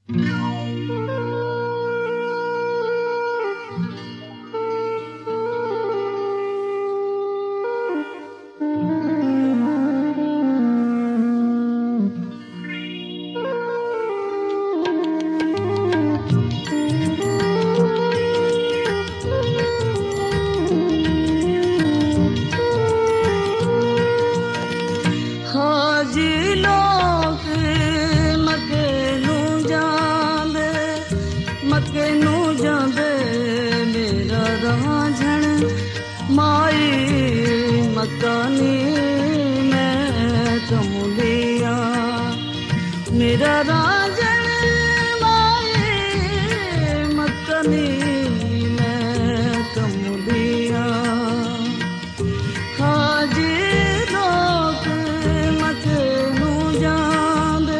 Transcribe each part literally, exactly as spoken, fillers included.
मकानी मैं कमुलिया मेरा राजन माए मकानी मैं कमुलिया हाजी लोग मकनू जांदे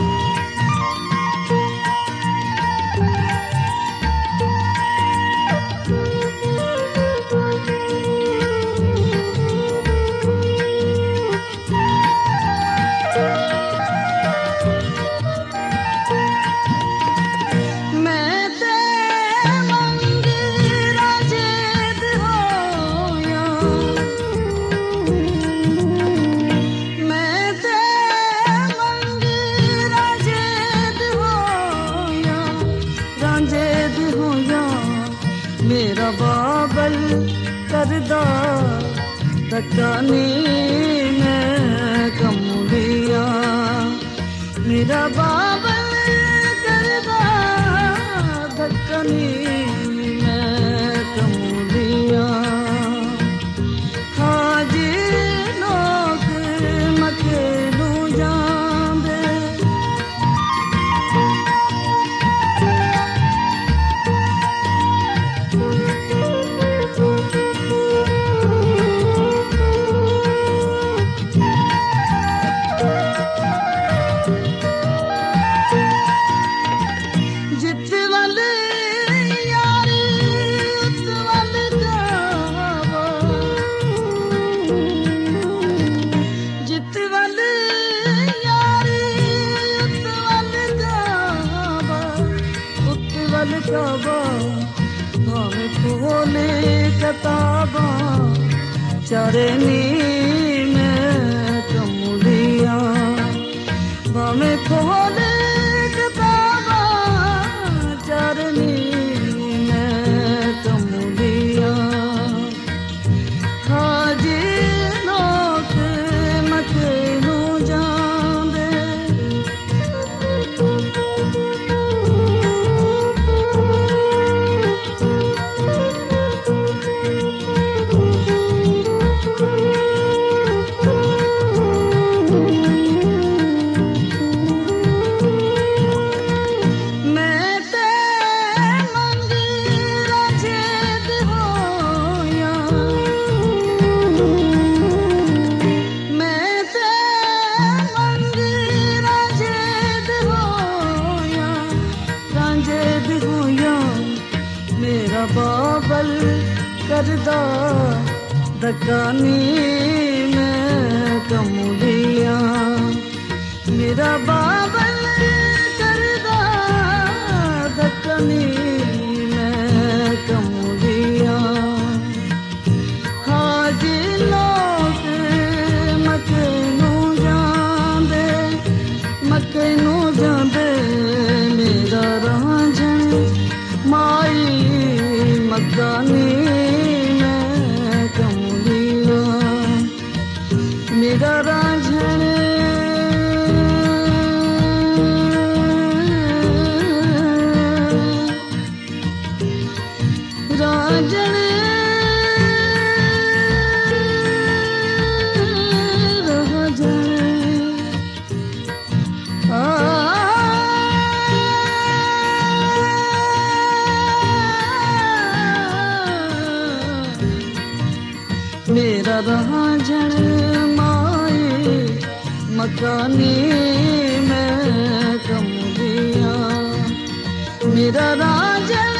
मेरा बाबल करदा तकानी मैं कमुलिया मेरा बाबल करदा तकानी मैं कमुलिया हाजी लोग मकनू जांदे भावे खोले किताबा चरनी में कमुलिया भावे खोले किताबा चरनी में कमुलिया हाजी लोग मकनू जांदे मेरा बाबल करदा दकानी मैं कमुलिया मेरा बाबल करदा दकानी मैं कमुलिया हाजी लोग मकनू जांदे मकनू जांदे मेरा रांझन माई मकानी मैं कमुलिया मेरा रांझन रांझन मेरा रांझन माए मकानी मैं कमुलिया मेरा रांझन